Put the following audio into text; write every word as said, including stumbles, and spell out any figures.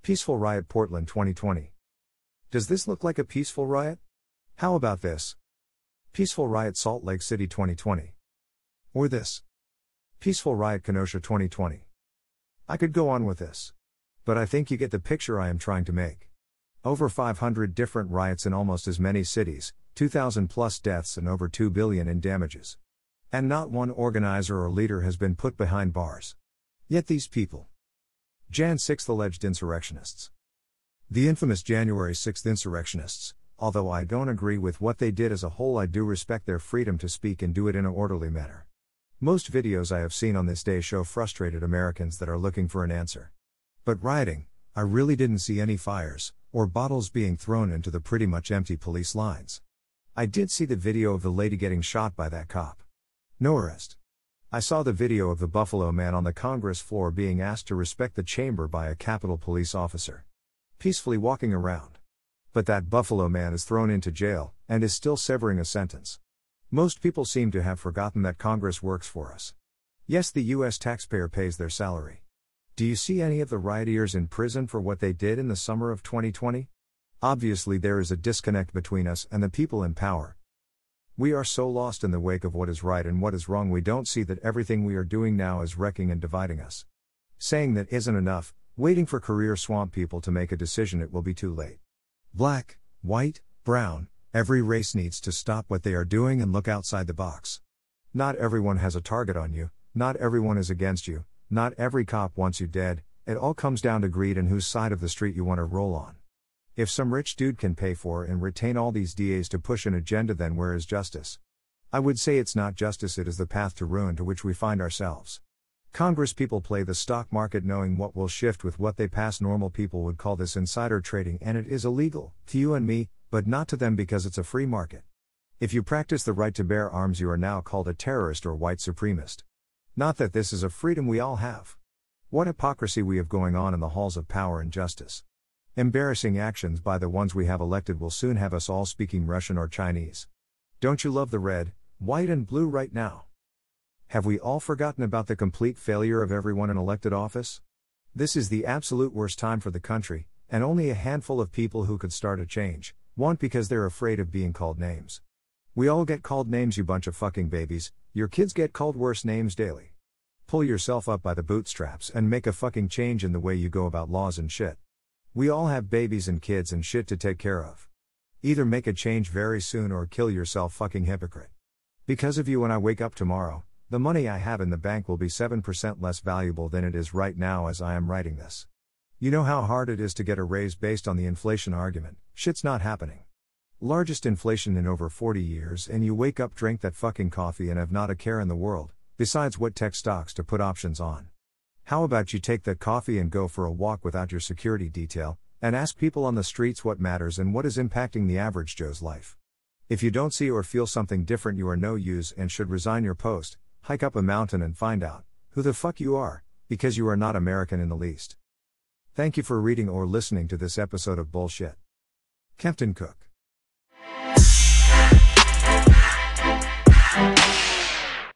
Peaceful riot Portland twenty twenty. Does this look like a peaceful riot? How about this? Peaceful riot Salt Lake City twenty twenty. Or this. Peaceful riot Kenosha twenty twenty. I could go on with this. But I think you get the picture I am trying to make. Over five hundred different riots in almost as many cities, two thousand plus deaths and over two billion in damages. And not one organizer or leader has been put behind bars. Yet these people. January sixth alleged insurrectionists. The infamous January sixth insurrectionists, although I don't agree with what they did as a whole, I do respect their freedom to speak and do it in an orderly manner. Most videos I have seen on this day show frustrated Americans that are looking for an answer. But rioting, I really didn't see any fires, or bottles being thrown into the pretty much empty police lines. I did see the video of the lady getting shot by that cop. No arrest. I saw the video of the Buffalo man on the Congress floor being asked to respect the chamber by a Capitol Police officer. Peacefully walking around. But that Buffalo man is thrown into jail, and is still severing a sentence. Most people seem to have forgotten that Congress works for us. Yes, the U S taxpayer pays their salary. Do you see any of the rioters in prison for what they did in the summer of twenty twenty? Obviously there is a disconnect between us and the people in power. We are so lost in the wake of what is right and what is wrong, we don't see that everything we are doing now is wrecking and dividing us. Saying that isn't enough, waiting for career swamp people to make a decision, it will be too late. Black, white, brown, every race needs to stop what they are doing and look outside the box. Not everyone has a target on you, not everyone is against you, not every cop wants you dead, it all comes down to greed and whose side of the street you want to roll on. If some rich dude can pay for and retain all these D As to push an agenda, then where is justice? I would say it's not justice, it is the path to ruin to which we find ourselves. Congress people play the stock market knowing what will shift with what they pass. Normal people would call this insider trading, and it is illegal, to you and me, but not to them because it's a free market. If you practice the right to bear arms, you are now called a terrorist or white supremacist. Not that this is a freedom we all have. What hypocrisy we have going on in the halls of power and justice. Embarrassing actions by the ones we have elected will soon have us all speaking Russian or Chinese. Don't you love the red, white and blue right now? Have we all forgotten about the complete failure of everyone in elected office? This is the absolute worst time for the country, and only a handful of people who could start a change, won't, because they're afraid of being called names. We all get called names, you bunch of fucking babies, your kids get called worse names daily. Pull yourself up by the bootstraps and make a fucking change in the way you go about laws and shit. We all have babies and kids and shit to take care of. Either make a change very soon or kill yourself, fucking hypocrite. Because of you, when I wake up tomorrow, the money I have in the bank will be seven percent less valuable than it is right now as I am writing this. You know how hard it is to get a raise based on the inflation argument. Shit's not happening. Largest inflation in over forty years, and you wake up, drink that fucking coffee and have not a care in the world, besides what tech stocks to put options on. How about you take that coffee and go for a walk without your security detail, and ask people on the streets what matters and what is impacting the average Joe's life. If you don't see or feel something different, you are no use and should resign your post, hike up a mountain and find out who the fuck you are, because you are not American in the least. Thank you for reading or listening to this episode of Bullshit. Kempton Cook.